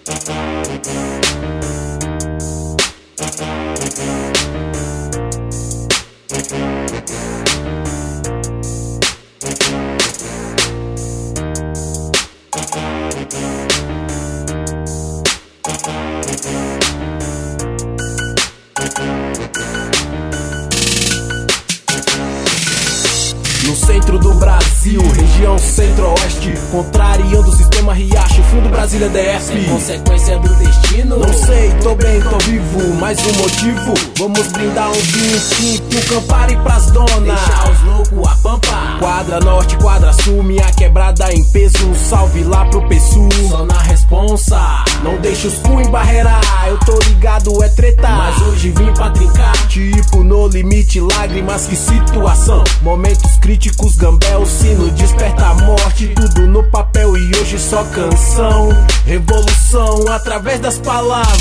No centro do Brasil, região centro-oeste, contrariando o sistema Riacho, fundo Brasília DF. É consequência do destino? Não sei, tô bem, tô vivo, mais um motivo. Vamos brindar um vinho tinto, um Campari pras donas. Deixar os loucos a pampa. Quadra norte, quadra sul, minha quebrada em peso. Um salve lá pro Pessu. Só na responsa, não deixa os cu embarrerar, eu tô ligado, é treta. mas hoje vim pra trincar. Tipo no limite, lágrimas, que situação. Momentos críticos, gambé, o sino desperta a morte. Tudo no papel e hoje só canção. Revolução através das palavras.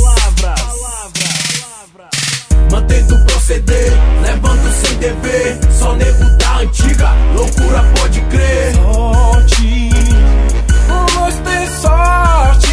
Mantendo o proceder, levando sem dever. Só nego da antiga, loucura pode crer. Sorte, vamos ter sorte.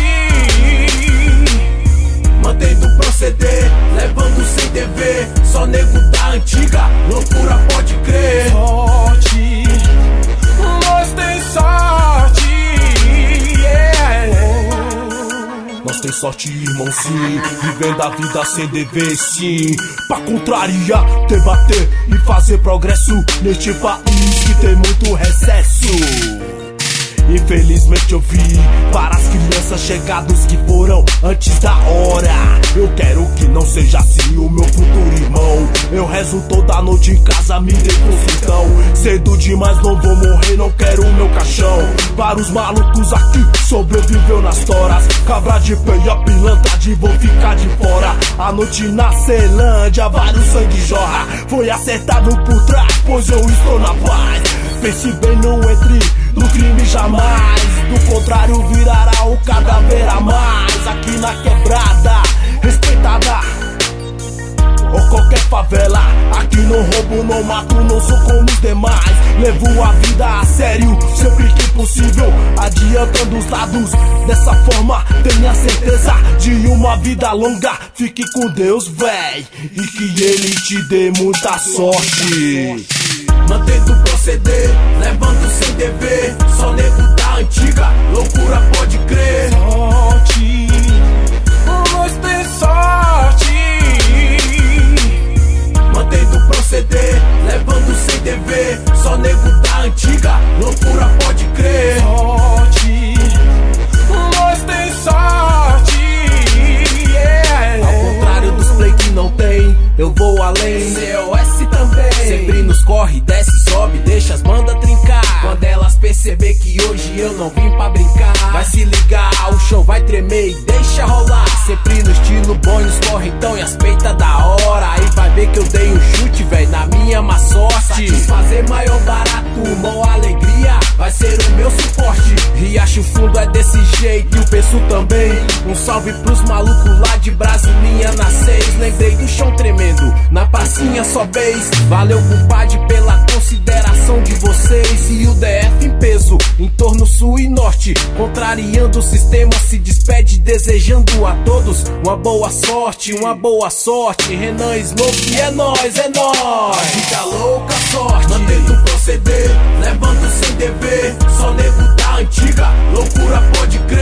Mantendo o proceder, levando sem dever. Só nego da antiga, loucura pode crer. Sorte, nós tem sorte, yeah. Nós tem sorte, irmão, sim. Vivendo a vida sem dever, sim. Pra contrariar, debater e fazer progresso neste país que tem muito recesso. Infelizmente eu vi para as crianças chegados que foram antes da hora. Eu quero que não seja assim o meu futuro irmão. Eu rezo toda noite em casa, me dê então. Cedo demais não vou morrer, não quero o meu caixão. Para os malucos aqui, sobreviveu nas toras. Cabra de peia, pilantra de vou ficar de fora. A noite na Ceilândia, vários sangue jorra. Foi acertado por trás, pois eu estou na paz. Pense bem, não entre no crime jamais. Do contrário virará o cadáver a mais. Aqui na quebrada, respeitada, ou qualquer favela. Aqui não roubo, não mato, não sou como os demais. Levo a vida a sério, sempre que possível, adiantando os lados. Dessa forma, tenha certeza de uma vida longa. Fique com Deus, véi, e que Ele te dê muita sorte. Mantendo o proceder, levando sem dever. Só nego da antiga, loucura pode crer. Sorte, vamos ter sorte. Mantendo o proceder, levando sem dever. Só nego da antiga, loucura pode crer. Sorte, nós tem sorte, yeah. Ao contrário dos play que não tem, eu vou além. COS também, sempre nos corre, desce, sobe, deixa as bandas trincar. quando elas perceber que hoje eu não vim pra brincar, Vai se ligar, o chão vai tremer e deixa rolar. Sempre no estilo bom e nos correntão e as peitas da hora. Aí vai ver que eu dei um chute, véi, na minha má sorte. satisfazer maior barato, maior alegria, vai ser o meu suporte. Riacho Fundo é desse jeito e o Pessu também. Um salve pros malucos lá de Brasilinha na 6. Lembrei do chão tremendo, na pracinha só vez. Valeu, compadre, pela consideração de vocês. E o DF em peso, em torno sul e norte, contrariando o sistema, se despede desejando a todos uma boa sorte, uma boa sorte. Renan Smoke, é nóis, é nóis. Fica louca sorte, mantendo o proceder, levando sem dever. Só nego da antiga, loucura pode crer.